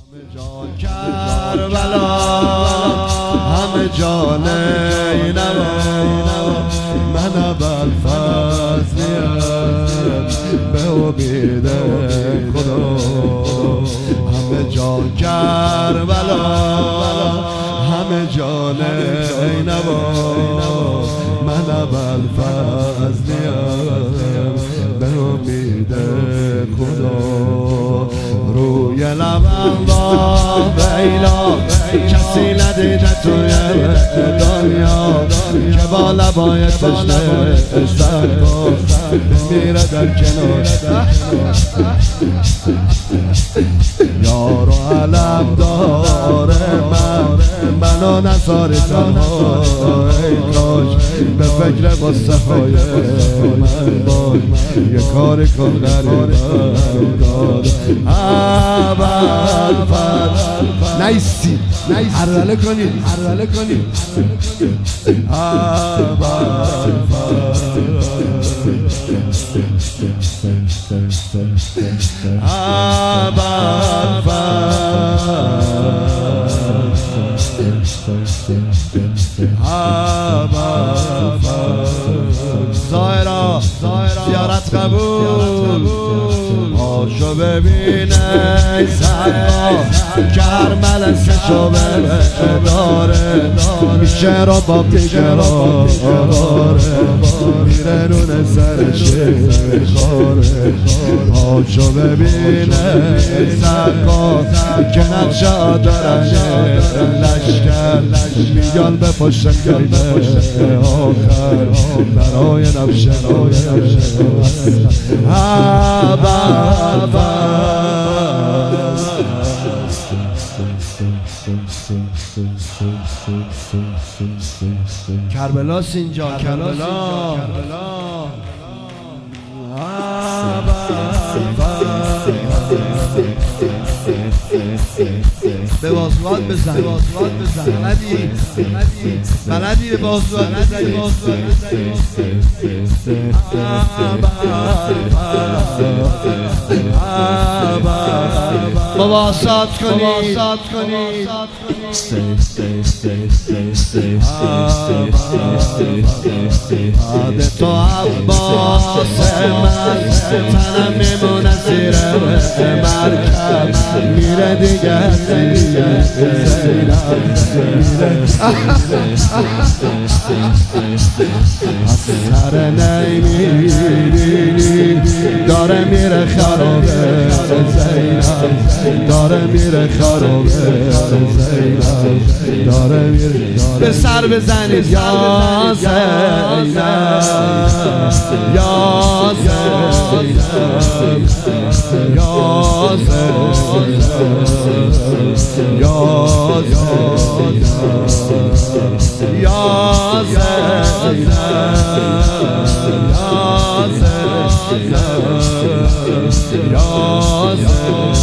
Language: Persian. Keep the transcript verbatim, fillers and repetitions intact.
کربلا همه جان اینوا من ابوالفضلیم به امید خدا. همه جان کربلا همه جان اینوا من ابوالفضلیم به امید خدا. روی لبم با بیلا کسی ندیده توی دنیا که با لبای تشنه سرگاه بمیره در کنار یار و علم داره من منو نذاری تنها. ای کاش به فکر قصه های من باش یه کاری کن غریبم داد ابوالفضل. نیستی عرله کنید عرله کنید زائرا زیارت قبول آشو ببینه سرگاه کرمل سشو داره میشه رو با دیگه رو داره میره نون سرش خاره. آشو ببینه سرگاه که نقشه داره لشکر میان به پشت کرده آخر برای نفشه کربلا سینجا کربلا به بازوات بزن بازوات بزن بلدی بلدی به بازوات بزن بازوات مواسات کنی آده تو عباس من تنم میمونه زیر مرکب میره دیگه زیرم از سر نیمیری داره میره خرابه زینب داره میره خرابه زینب داره میره به سر بزنید یا زینب یا زینب یا زینب یا زینب یا زینب یا زینب یا زینب